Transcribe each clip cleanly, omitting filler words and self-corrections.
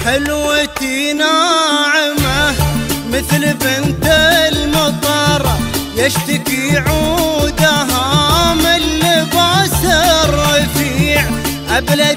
حلوتي ناعمة مثل بنت المطر، يشتكي عودها من لباس الرفيع، أبلج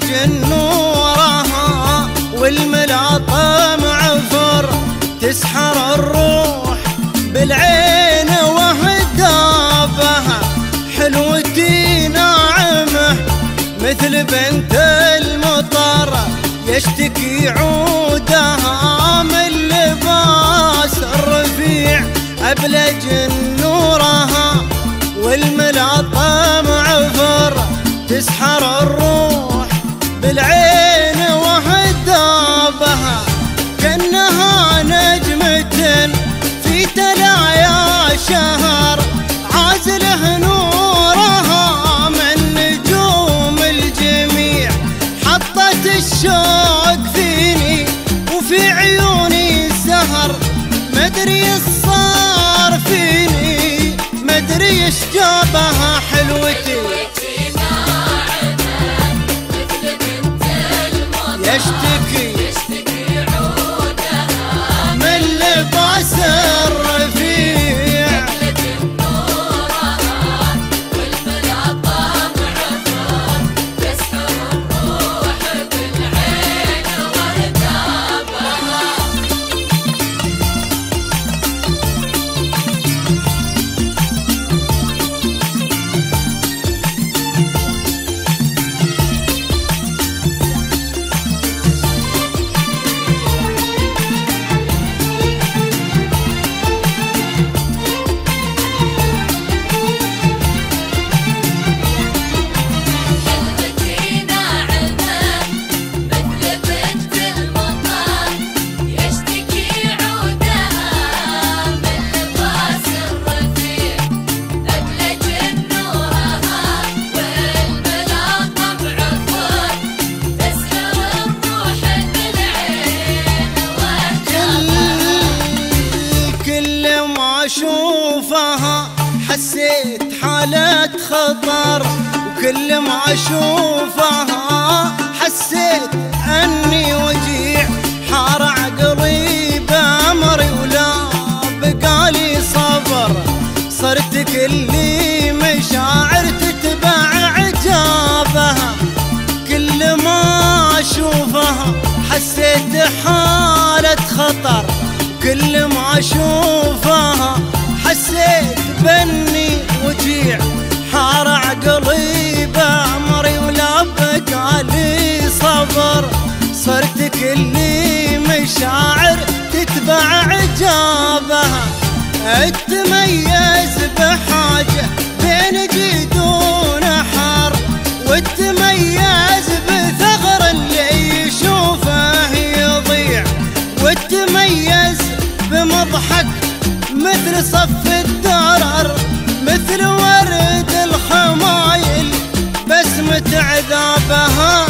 نورها والملاطم عفر، تسحر الروح بالعين وهدابها. حلوتي ناعمة مثل بنت المطر، يشتكي عودها من لباس الرفيع، أبلج نورها والملاطم عفر، تسحر الروح بالعين وهدابها. كأنها نجمة في تلايا شهر، عازله نورها من نجوم الجميع، حطت الشوق فيني وفي عيوني سهر، مدري صار فيني مدري ايش جابها. حلوتي يشتكي عودها من لباس الرفيع، والملاطم عفر، تسحر الروح بالعين وهدابها. أشوفها حسيت حالة خطر، وكل ما أشوفها حسيت أني وجيع، حار عقلي بأمري ولا بقالي صبر، صرت كل مشاعر تتبع عجابها. كل ما أشوفها حسيت حالة خطر، كل ما أشوفها حسيت بني وجيع، حار عقلي بأمري ولا بقالي صبر، صرت كل مشاعر تتبع عجابها. اتميز بحاجة بين جيد ونحر، واتميز بثغر اللي يشوفه يضيع، واتميز بمضحك مثل صف الدرر، مثل ورد الخمايل بسمة عذابها.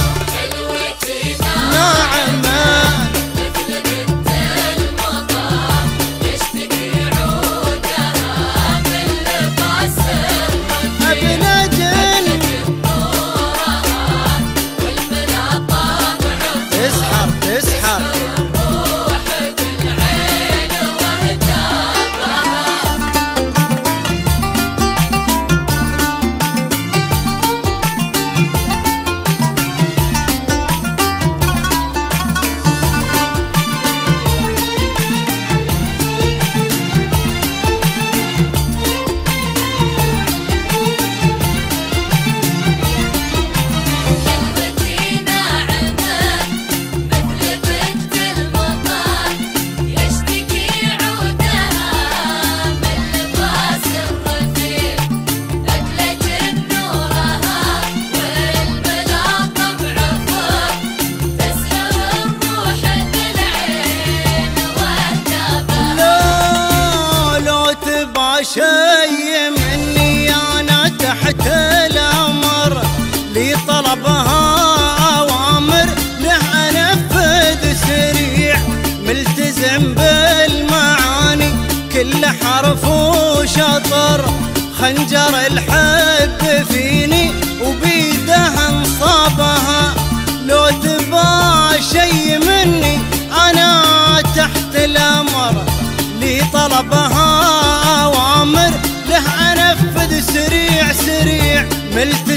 ناعمة مثل بنت المطر، يشتكي عودها من لباس الرفيع، أبلج نورها والملاطم عفر، تسحر تسحر الروح بالعين وهدابها. حلوتي ناعمة مثل بنت المطر، يشتكي عودها من لباس الرفيع، أبلج نورها والملاطم عفر، تسحر الروح بالعين وهدابها. لو تبع شي مني أنا تحت الأمر، لي طلبها أوامر له أنفذ سريع، ملتزم بالمعاني كل حرف وشطر، خنجر الحب فيني وبيده انصابها. لو تبع شي مني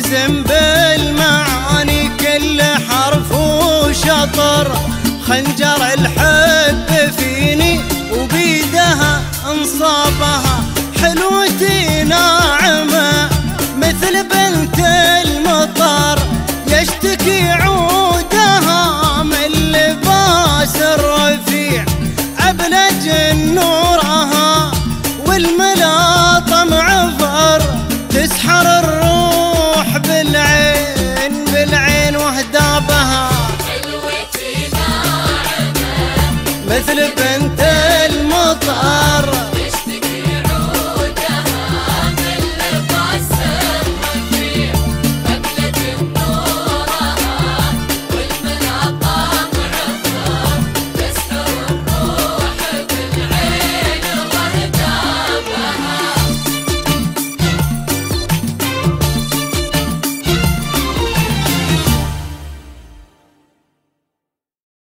ترسم بالمعاني كل حرف وشطر، خنجر الحب فيني وبيدها انصابها حلوتي ناعمة مثل بنت المطر، يشتكي عودها من لباس الرفيع أبلج نورها والملاطم عفر، تسحر الروح بالعين بالعين واهدابها حلوتي ناعمة مثل بنت المطر.